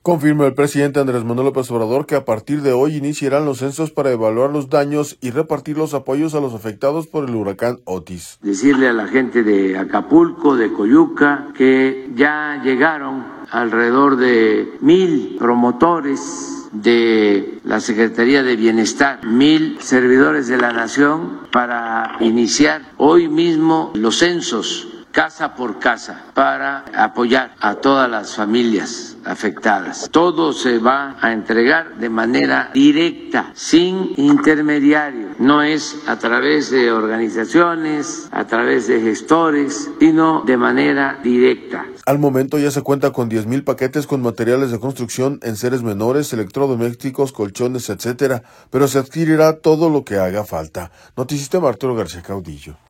Confirma el presidente Andrés Manuel López Obrador que a partir de hoy iniciarán los censos para evaluar los daños y repartir los apoyos a los afectados por el huracán Otis. Decirle a la gente de Acapulco, de Coyuca, que ya llegaron alrededor de 1,000 promotores de la Secretaría de Bienestar, 1,000 servidores de la Nación para iniciar hoy mismo los censos casa por casa para apoyar a todas las familias afectadas. Todo se va a entregar de manera directa, sin intermediario. No es a través de organizaciones, a través de gestores, sino de manera directa. Al momento ya se cuenta con 10,000 paquetes con materiales de construcción, enseres menores, electrodomésticos, colchones, etcétera, pero se adquirirá todo lo que haga falta. Noticista Arturo García Caudillo.